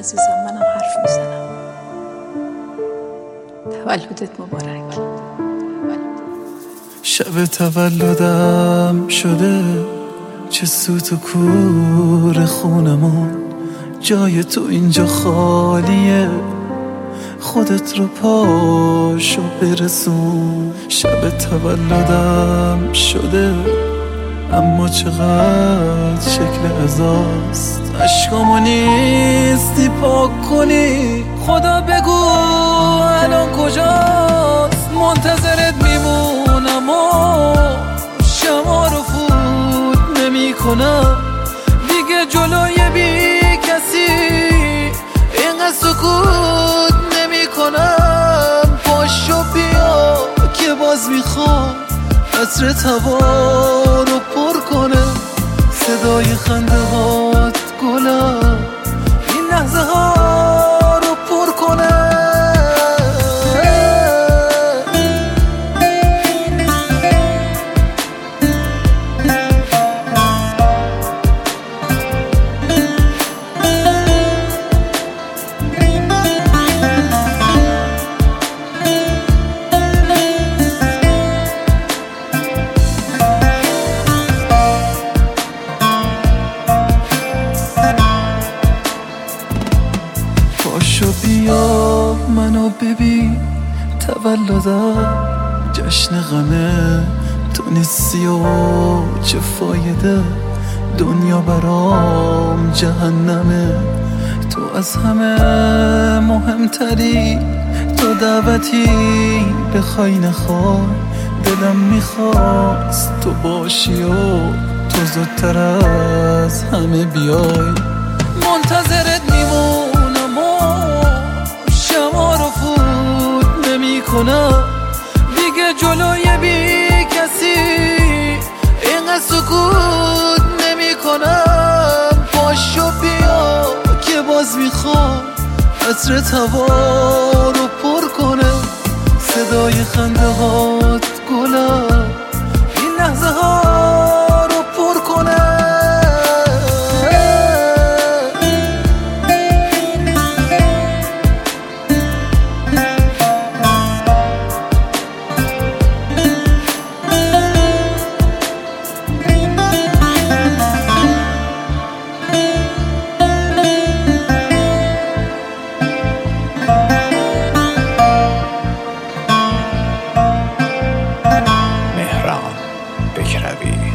عزیزم، منم حرف میزنم. تولدت مبارک. شب تولدم شده، چه سوت و کور خونمون، جای تو اینجا خالیه، خودت رو پاشو برسون. شب تولدم شده، اما چقدر شکل عزاست، عشقامو نیستی پاک کنی. خدا بگو الان کجاست، منتظرت میمونم و شما رو فوت نمی کنم دیگه، جلوی بی کسی اینقدر سکوت نمی کنم. پاشو بیا که باز میخوام عطر هوا رو پر کنه، صدای خنده هات گلم این لحظه ها رو پر کنه. پاشو بیا منو ببین، تولدم جشن غمه، تو نیستی و چه فایده، دنیا برام جهنمه. تو از همه مهمتری، تو دعوتی بخوای نخوای، دلم میخواست تو باشی و تو زودتر از همه بیای. منتظرت میمونم و شما رو فوت نمی کنم دیگه، جلوی بی کسی اینقدر سکوت نمی کنم. پاشو بیا که باز میخوام عطر هوا رو پر کنه، صدای خنده هات گلم این لحظه ها رو پر کنه. مهران بکروی.